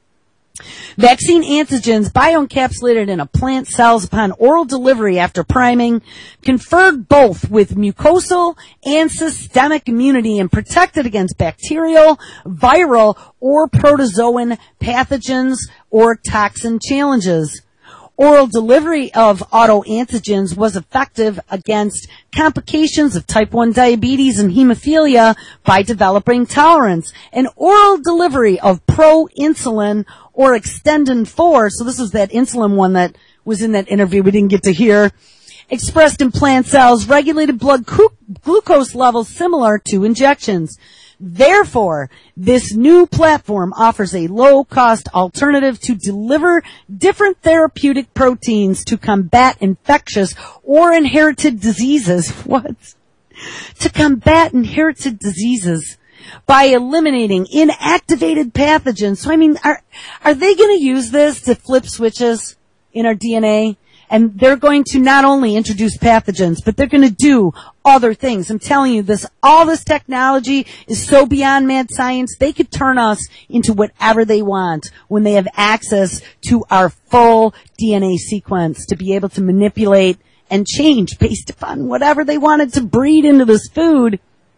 Vaccine antigens bioencapsulated in a plant cells upon oral delivery after priming, conferred both with mucosal and systemic immunity and protected against bacterial, viral, or protozoan pathogens or toxin challenges. Oral delivery of autoantigens was effective against complications of type one diabetes and hemophilia by developing tolerance. And oral delivery of pro-insulin or extendin four, so this was that insulin one that was in that interview we didn't get to hear, expressed in plant cells, regulated blood glucose levels similar to injections. Therefore, this new platform offers a low-cost alternative to deliver different therapeutic proteins to combat infectious or inherited diseases. What? To combat inherited diseases by eliminating inactivated pathogens. So, I mean, are, are they going to use this to flip switches in our D N A? And they're going to not only introduce pathogens, but they're going to do other things. I'm telling you, this, all this technology is so beyond mad science, they could turn us into whatever they want when they have access to our full D N A sequence to be able to manipulate and change based upon whatever they wanted to breed into this food.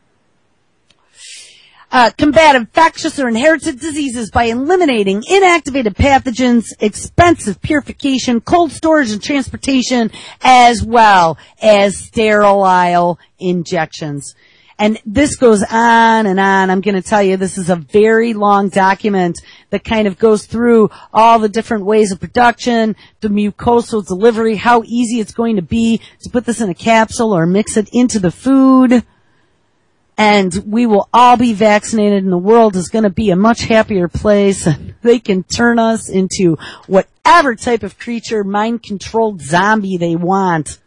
Uh, combat infectious or inherited diseases by eliminating inactivated pathogens, expensive purification, cold storage and transportation, as well as sterile injections. And this goes on and on. I'm going to tell you, this is a very long document that kind of goes through all the different ways of production, the mucosal delivery, how easy it's going to be to put this in a capsule or mix it into the food. And we will all be vaccinated, and the world is going to be a much happier place. They can turn us into whatever type of creature, mind-controlled zombie they want.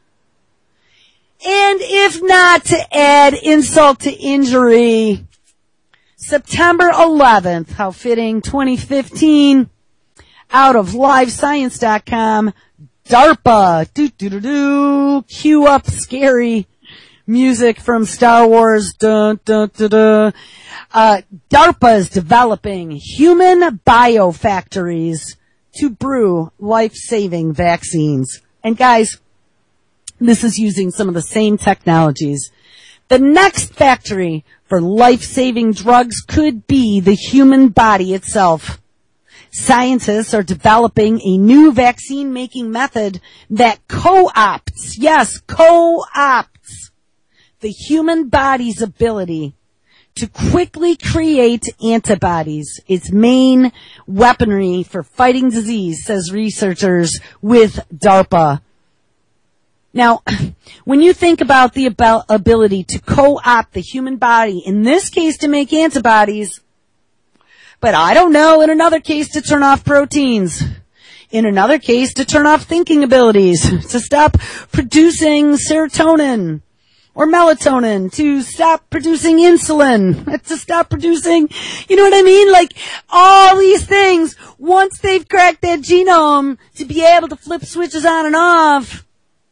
And if not to add insult to injury, September eleventh, how fitting, twenty fifteen, out of live science dot com, DARPA, do do do do, cue up scary music from Star Wars, dun dun dun dun. Uh, DARPA is developing human biofactories to brew life-saving vaccines. And guys, this is using some of the same technologies. The next factory for life-saving drugs could be the human body itself. Scientists are developing a new vaccine-making method that co-opts, yes, co-opts the human body's ability to quickly create antibodies, its main weaponry for fighting disease, says researchers with DARPA. Now, when you think about the ab- ability to co-opt the human body, in this case to make antibodies, but I don't know, in another case to turn off proteins, in another case to turn off thinking abilities, to stop producing serotonin or melatonin, to stop producing insulin, to stop producing, you know what I mean? Like, all these things, once they've cracked that genome to be able to flip switches on and off,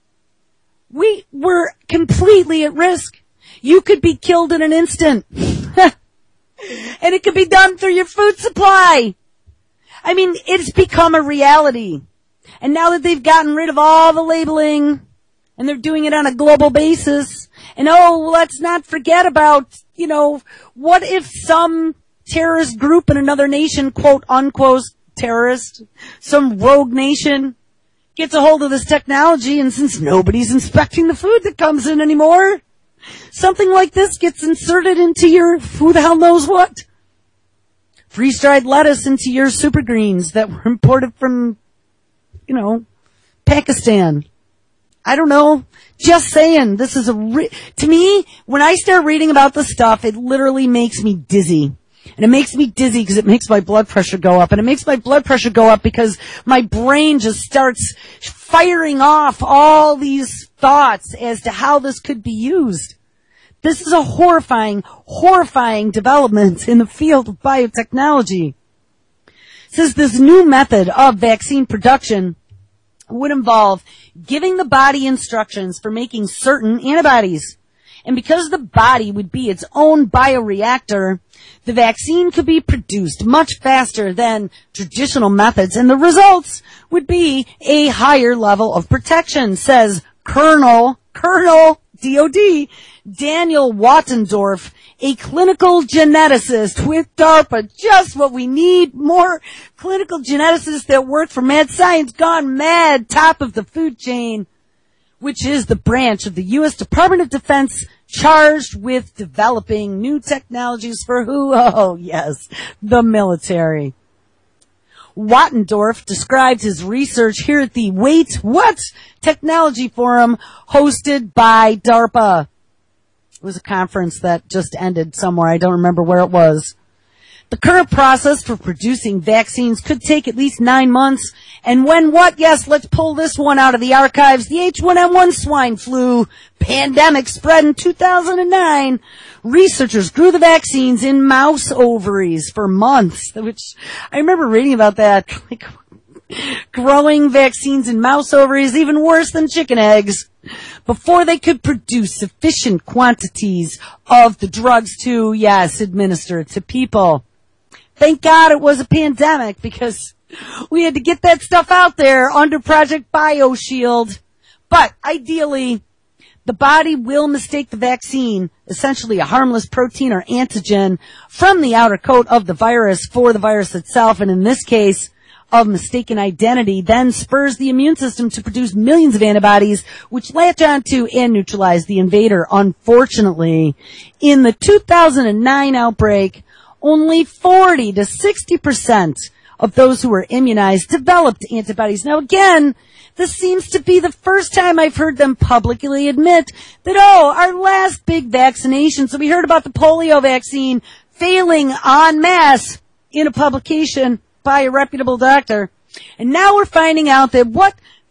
we were completely at risk. You could be killed in an instant. And it could be done through your food supply. I mean, it's become a reality. And now that they've gotten rid of all the labeling, and they're doing it on a global basis, and oh, let's not forget about, you know, what if some terrorist group in another nation, quote unquote terrorist, some rogue nation, gets a hold of this technology, and since nobody's inspecting the food that comes in anymore, something like this gets inserted into your who the hell knows what. Freeze-dried lettuce into your super greens that were imported from, you know, Pakistan. I don't know. Just saying, this is a, re- to me, when I start reading about this stuff, it literally makes me dizzy. And it makes me dizzy because it makes my blood pressure go up. And it makes my blood pressure go up because my brain just starts firing off all these thoughts as to how this could be used. This is a horrifying, horrifying development in the field of biotechnology. It says this new method of vaccine production would involve giving the body instructions for making certain antibodies. And because the body would be its own bioreactor, the vaccine could be produced much faster than traditional methods, and the results would be a higher level of protection, says Colonel, Colonel, D O D, Daniel Wattendorf, a clinical geneticist with DARPA. Just what we need, more clinical geneticists that work for mad science gone mad, top of the food chain, which is the branch of the U S Department of Defense charged with developing new technologies for who? Oh, yes, the military. Wattendorf described his research here at the Wait What Technology Forum hosted by DARPA. It was a conference that just ended somewhere. I don't remember where it was. The current process for producing vaccines could take at least nine months. And when what? Yes, let's pull this one out of the archives. The H one N one swine flu pandemic spread in two thousand nine. Researchers grew the vaccines in mouse ovaries for months, which I remember reading about that. Like, growing vaccines in mouse ovaries, even worse than chicken eggs, before they could produce sufficient quantities of the drugs to, yes, administer it to people. Thank God it was a pandemic, because we had to get that stuff out there under Project BioShield. But ideally, the body will mistake the vaccine, essentially a harmless protein or antigen, from the outer coat of the virus for the virus itself, and in this case, of mistaken identity, then spurs the immune system to produce millions of antibodies, which latch onto and neutralize the invader. Unfortunately, in the two thousand nine outbreak, only forty to sixty percent of those who were immunized developed antibodies. Now again, this seems to be the first time I've heard them publicly admit that, oh, our last big vaccination, so we heard about the polio vaccine failing en masse in a publication by a reputable doctor. And now we're finding out that what? The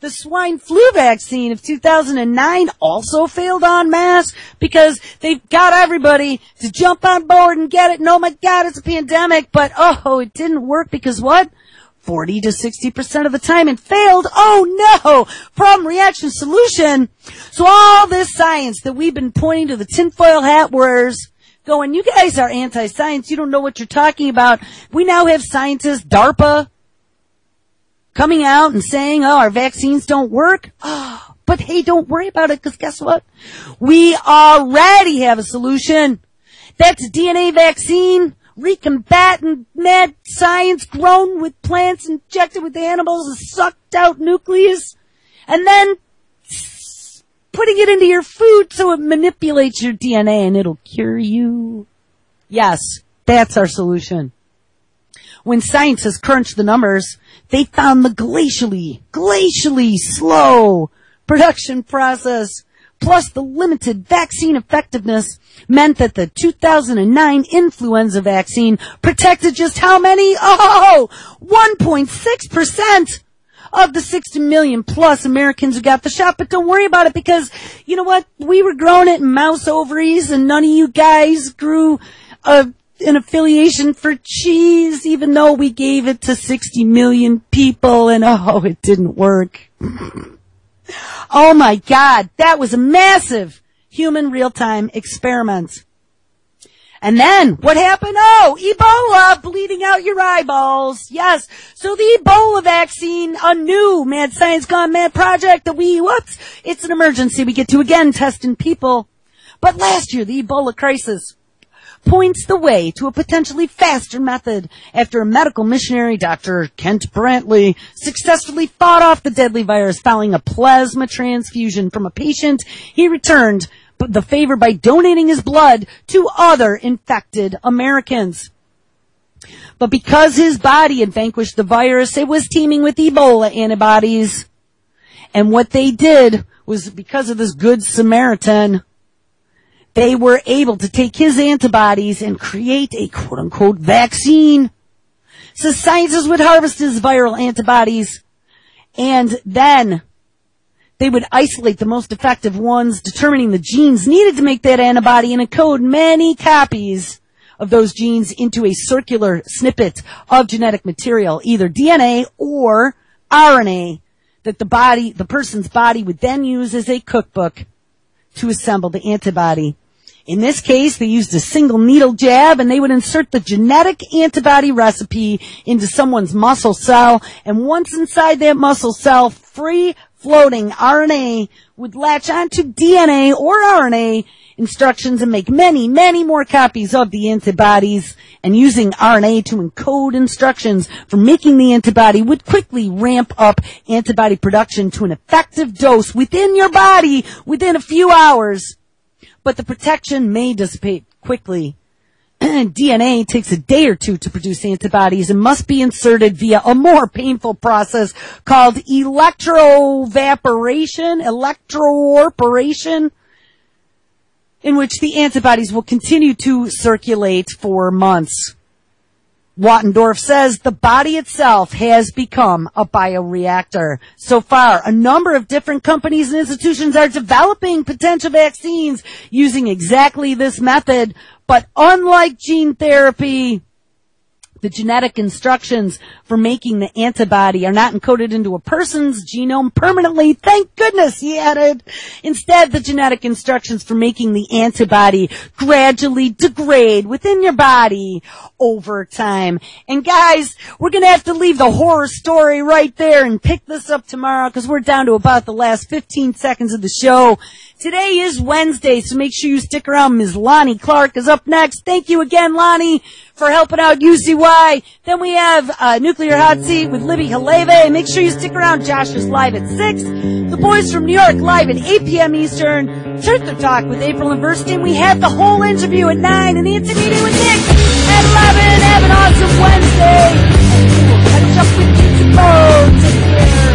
The swine flu vaccine of two thousand nine also failed en masse because they got everybody to jump on board and get it. And oh my God, it's a pandemic. But oh, it didn't work because what? forty to sixty percent of the time it failed. Oh no! Problem, reaction, solution. So all this science that we've been pointing to the tinfoil hat wearers, going, you guys are anti-science, you don't know what you're talking about. We now have scientists, DARPA, coming out and saying, oh, our vaccines don't work. Oh, but hey, don't worry about it, because guess what? We already have a solution. That's a D N A vaccine, recombatant mad science grown with plants, injected with animals, a sucked out nucleus, and then putting it into your food so it manipulates your D N A and it'll cure you. Yes, that's our solution. When scientists crunched the numbers, they found the glacially, glacially slow production process plus the limited vaccine effectiveness meant that the two thousand nine influenza vaccine protected just how many? Oh, one point six percent of the sixty million plus Americans who got the shot. But don't worry about it, because you know what? We were growing it in mouse ovaries, and none of you guys grew a, an affiliation for cheese, even though we gave it to sixty million people, and oh, it didn't work. Oh my God, that was a massive human real-time experiment. And then, what happened? Oh, Ebola, bleeding out your eyeballs. Yes. So the Ebola vaccine, a new Mad Science Gone Mad project that we, what? It's an emergency we get to again test in people. But last year, the Ebola crisis points the way to a potentially faster method after a medical missionary, Doctor Kent Brantley, successfully fought off the deadly virus following a plasma transfusion from a patient. He returned the favor by donating his blood to other infected Americans. But because his body had vanquished the virus, it was teeming with Ebola antibodies. And what they did was, because of this good Samaritan, they were able to take his antibodies and create a quote-unquote vaccine. So scientists would harvest his viral antibodies, and then they would isolate the most effective ones, determining the genes needed to make that antibody, and encode many copies of those genes into a circular snippet of genetic material, either D N A or R N A, that the body, the person's body would then use as a cookbook to assemble the antibody. In this case, they used a single needle jab, and they would insert the genetic antibody recipe into someone's muscle cell, and once inside that muscle cell, free-floating R N A would latch onto D N A or R N A instructions and make many, many more copies of the antibodies, and using R N A to encode instructions for making the antibody would quickly ramp up antibody production to an effective dose within your body within a few hours. But the protection may dissipate quickly. D N A takes a day or two to produce antibodies and must be inserted via a more painful process called electroevaporation, electroporation, in which the antibodies will continue to circulate for months. Wattendorf says the body itself has become a bioreactor. So far, a number of different companies and institutions are developing potential vaccines using exactly this method. But unlike gene therapy, the genetic instructions for making the antibody are not encoded into a person's genome permanently. Thank goodness, he added. Instead, the genetic instructions for making the antibody gradually degrade within your body over time. And guys, we're going to have to leave the horror story right there and pick this up tomorrow, because we're down to about the last fifteen seconds of the show. Today is Wednesday, so make sure you stick around. Miz Lonnie Clark is up next. Thank you again, Lonnie, for helping out U C Y. Then we have uh, Nuclear Hot Seat with Libby Haleve. Make sure you stick around. Josh is live at six. The Boys from New York live at eight p.m. Eastern. Truth or Talk with April and Burstein. We have the whole interview at nine, and Anthony with Nick at eleven. Have an awesome Wednesday. And we'll catch up with you tomorrow. Take care.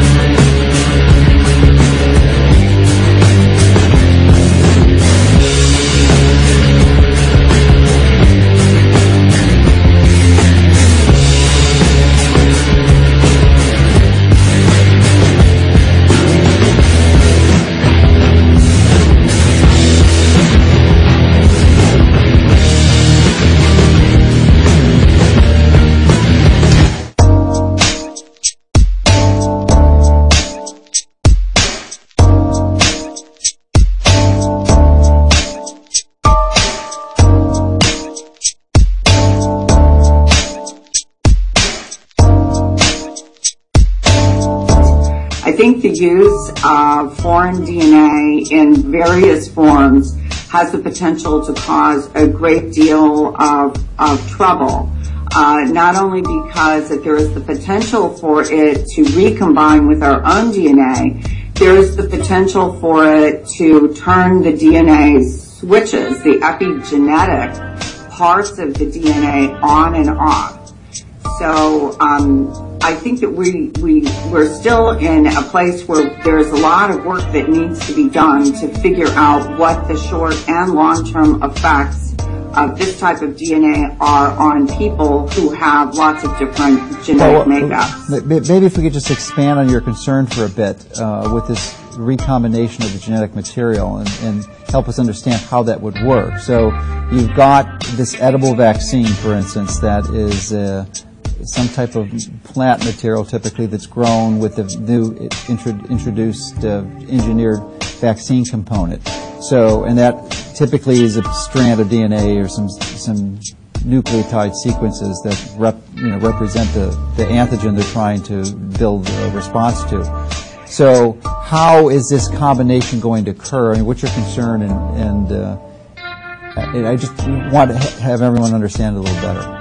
think the use of foreign D N A in various forms has the potential to cause a great deal of, of trouble. Uh, not only because that there is the potential for it to recombine with our own D N A, there is the potential for it to turn the D N A switches, the epigenetic parts of the D N A on and off. So um, I think that we, we, we're still in a place where there's a lot of work that needs to be done to figure out what the short and long-term effects of this type of D N A are on people who have lots of different genetic well, makeups. Maybe if we could just expand on your concern for a bit uh, with this recombination of the genetic material and, and help us understand how that would work. So you've got this edible vaccine, for instance, that is uh, some type of plant material typically that's grown with the new intro, introduced uh, engineered vaccine component. So, and that typically is a strand of D N A or some some nucleotide sequences that rep, you know, represent the, the antigen they're trying to build a response to. So, how is this combination going to occur? I mean, what's your concern? And, and uh, I just want to ha- have everyone understand it a little better.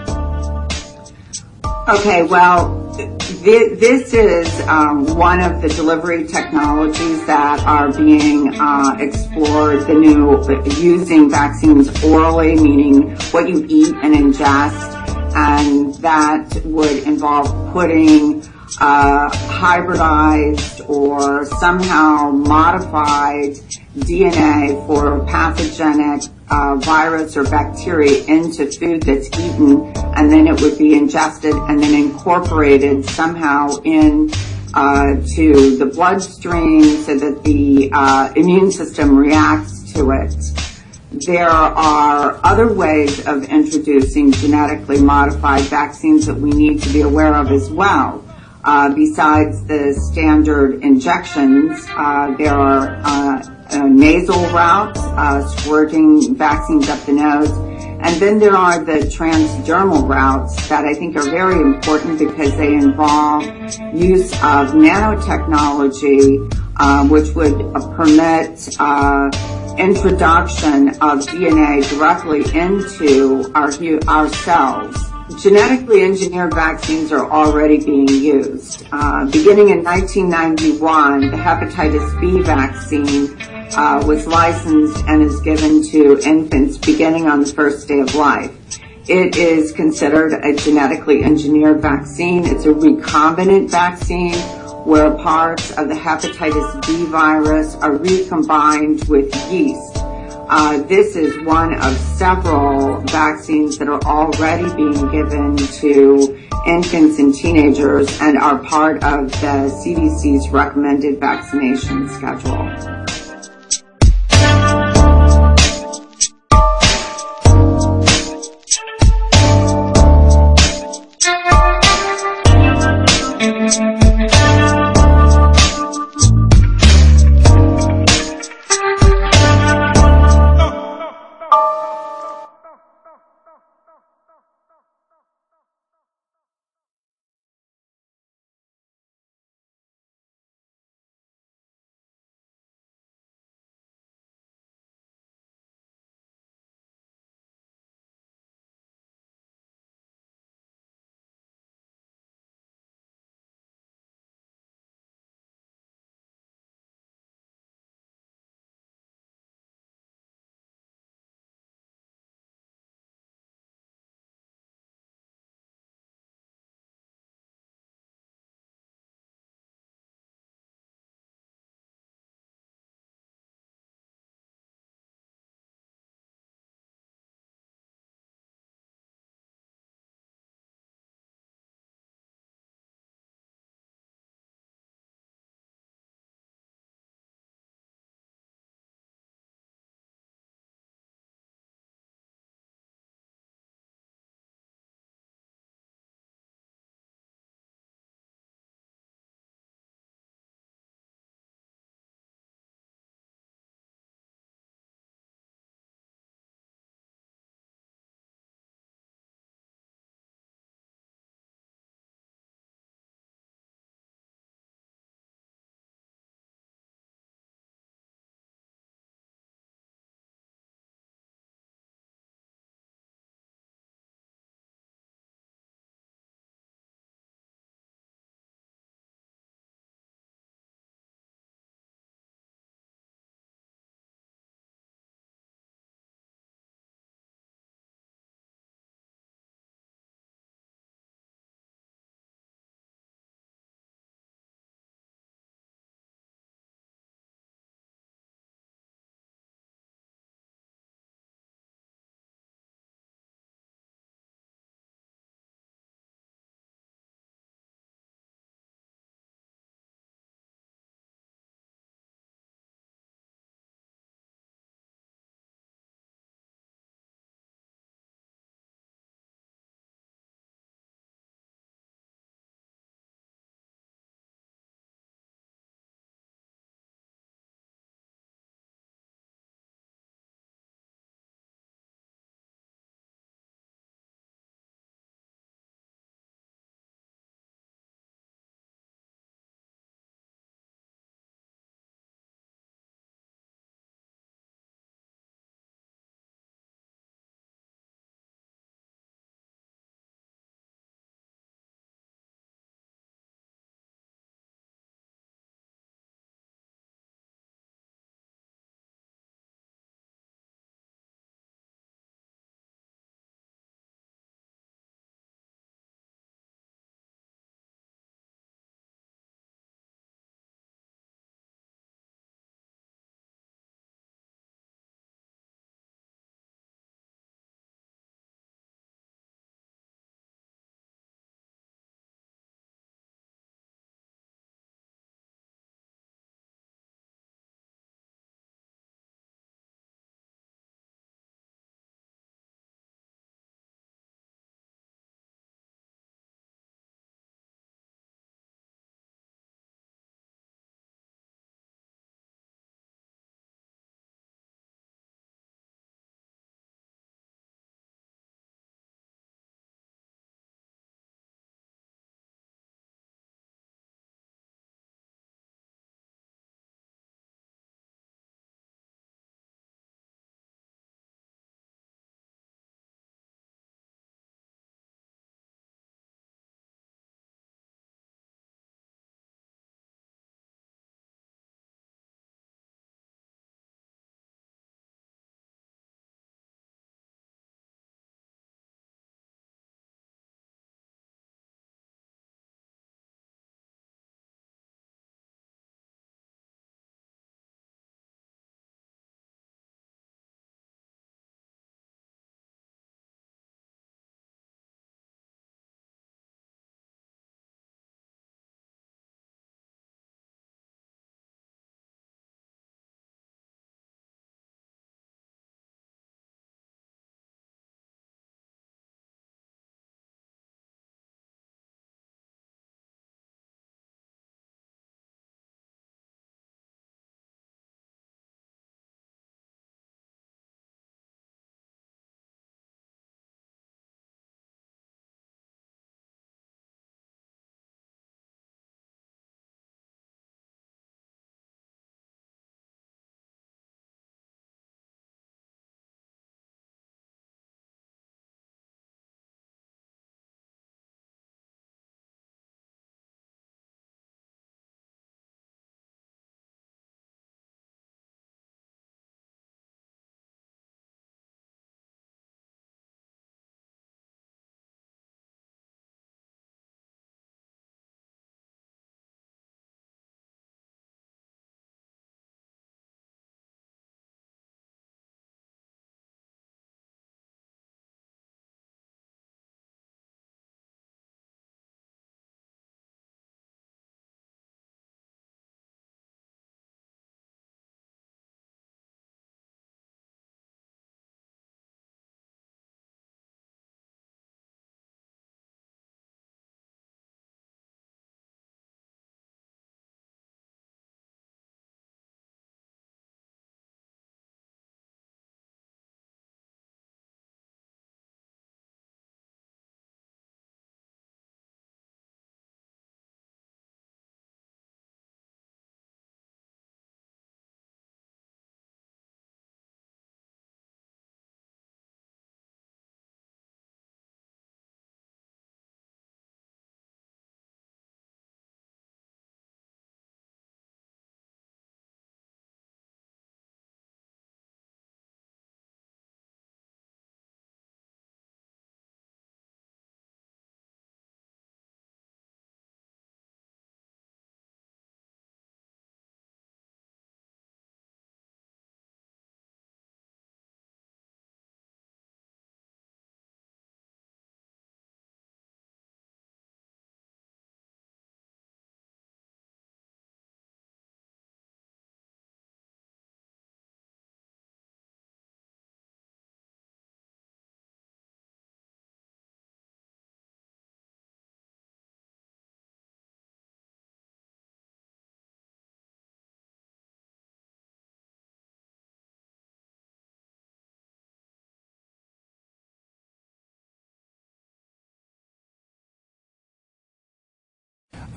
Okay, well, th- this is um, one of the delivery technologies that are being uh, explored, the new, using vaccines orally, meaning what you eat and ingest, and that would involve putting uh, hybridized or somehow modified D N A for pathogenic uh, virus or bacteria into food that's eaten, and then it would be ingested and then incorporated somehow in uh, to the bloodstream so that the uh, immune system reacts to it. There are other ways of introducing genetically modified vaccines that we need to be aware of as well. Uh, besides the standard injections, uh, there are uh, uh, nasal routes, uh, squirting vaccines up the nose, and then there are the transdermal routes that I think are very important because they involve use of nanotechnology, uh, which would uh, permit uh, introduction of D N A directly into our, our cells. Genetically engineered vaccines are already being used. Uh, beginning in nineteen ninety-one, the hepatitis B vaccine uh, was licensed and is given to infants beginning on the first day of life. It is considered a genetically engineered vaccine. It's a recombinant vaccine where parts of the hepatitis B virus are recombined with yeast. Uh, this is one of several vaccines that are already being given to infants and teenagers and are part of the C D C's recommended vaccination schedule.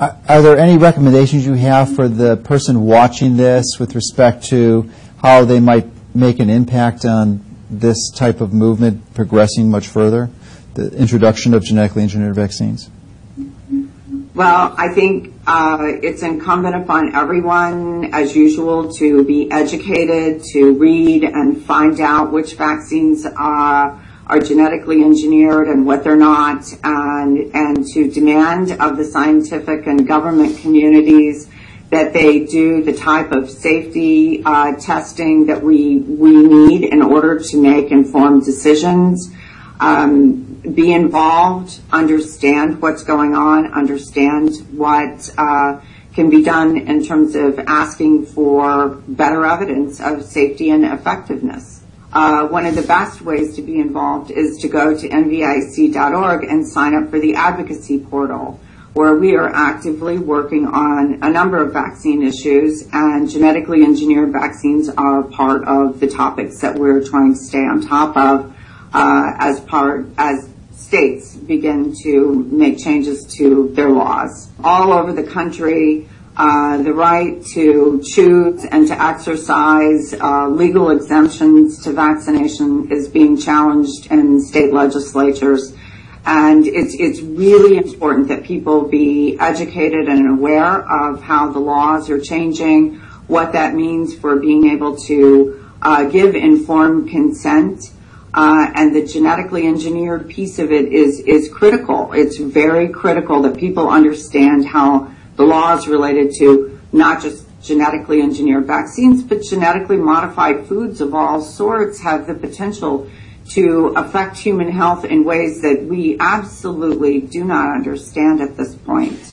Are, are there any recommendations you have for the person watching this with respect to how they might make an impact on this type of movement progressing much further, the introduction of genetically engineered vaccines? Well, I think uh, it's incumbent upon everyone, as usual, to be educated, to read and find out which vaccines uh, are genetically engineered and what they're not, and, and to demand of the scientific and government communities that they do the type of safety uh, testing that we, we need in order to make informed decisions. Um, be involved, understand what's going on, understand what uh, can be done in terms of asking for better evidence of safety and effectiveness. Uh, one of the best ways to be involved is to go to N V I C dot org and sign up for the advocacy portal, where we are actively working on a number of vaccine issues, and genetically engineered vaccines are part of the topics that we're trying to stay on top of uh, as part as states begin to make changes to their laws. All over the country, uh, the right to choose and to exercise uh, legal exemptions to vaccination is being challenged in state legislatures. And it's, it's really important that people be educated and aware of how the laws are changing, what that means for being able to uh, give informed consent. Uh, and the genetically engineered piece of it is, is critical. It's very critical that people understand how the laws related to not just genetically engineered vaccines, but genetically modified foods of all sorts have the potential to affect human health in ways that we absolutely do not understand at this point.